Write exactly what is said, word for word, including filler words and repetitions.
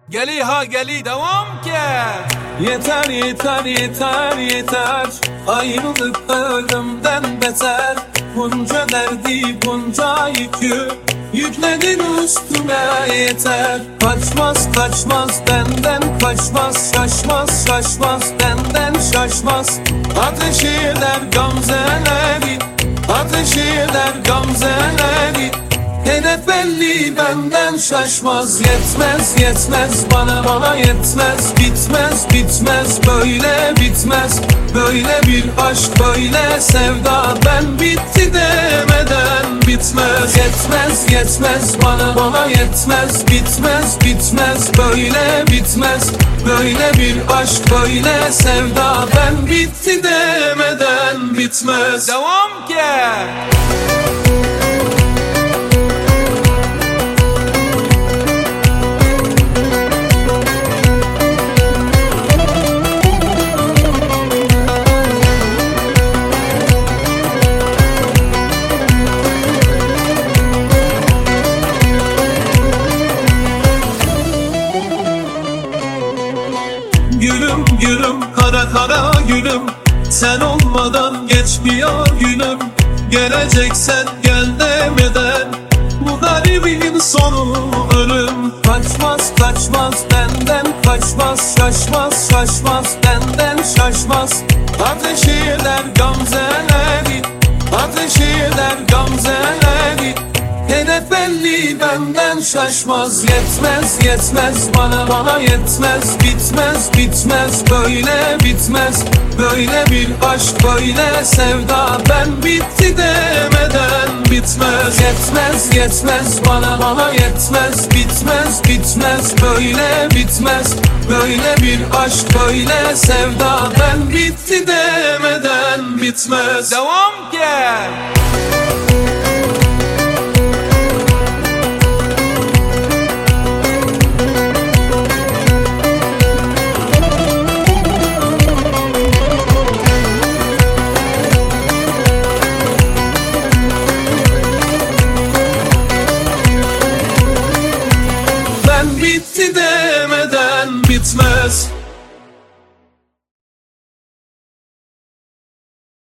Geli ha geli devam ki. Yeter yeter yeter yeter, ayrılık ölümden beter. Bunca derdi bunca yükü yükledin üstüme, yeter. Kaçmaz kaçmaz benden, kaçmaz şaşmaz şaşmaz benden, şaşmaz. Ateş eder gamzeleri, ateş eder gamzeleri. Hedef belli benden, şaşmaz. Yetmez yetmez bana bana yetmez. Bitmez bitmez böyle bitmez. Böyle bir aşk böyle sevda, ben bitti demeden bitmez. Yetmez yetmez bana bana yetmez. Bitmez bitmez böyle bitmez. Böyle bir aşk böyle sevda, ben bitti demeden bitmez. Devam ki. Gülüm gülüm kara kara gülüm, sen olmadan geçmiyor günüm. Geleceksen gel demeden, bu garibin sonu ölüm. Kaçmaz kaçmaz benden, kaçmaz şaşmaz şaşmaz benden, şaşmaz. Ateş eder gamzeleri, ateş eder gamzeleri. Hedef belli benden, şaşmaz. Yetmez yetmez bana bana yetmez. Bitmez bitmez böyle bitmez. Böyle bir aşk böyle sevda, ben bitti demeden bitmez. Yetmez yetmez bana bana yetmez. Bitmez bitmez böyle bitmez. Böyle bir aşk böyle sevda, ben bitti demeden bitmez. Devam ki. Bitti demeden bitmez.